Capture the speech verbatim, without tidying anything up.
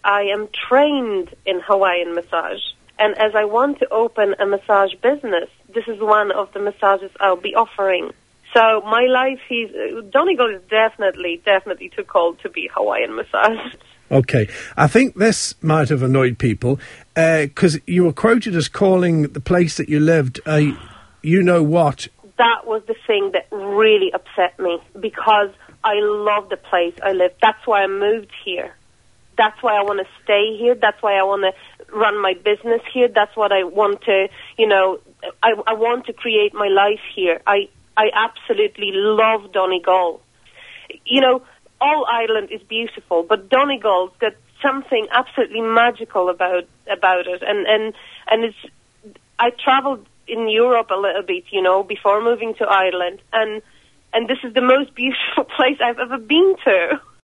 I am trained in Hawaiian massage. And as I want to open a massage business, this is one of the massages I'll be offering. So my life, he's, Donegal is definitely, definitely too cold to be Hawaiian massage. Okay. I think this might have annoyed people, because uh, you were quoted as calling the place that you lived a you-know-what. That was the thing that really upset me, because I love the place I live. That's why I moved here. That's why I want to stay here. That's why I want to run my business here. That's what I want to, you know, I, I want to create my life here. I, I absolutely love Donegal. You know, all Ireland is beautiful, but Donegal's got something absolutely magical about about it. And, and, and it's, I traveled in Europe a little bit, you know, before moving to Ireland, and, and this is the most beautiful place I've ever been to.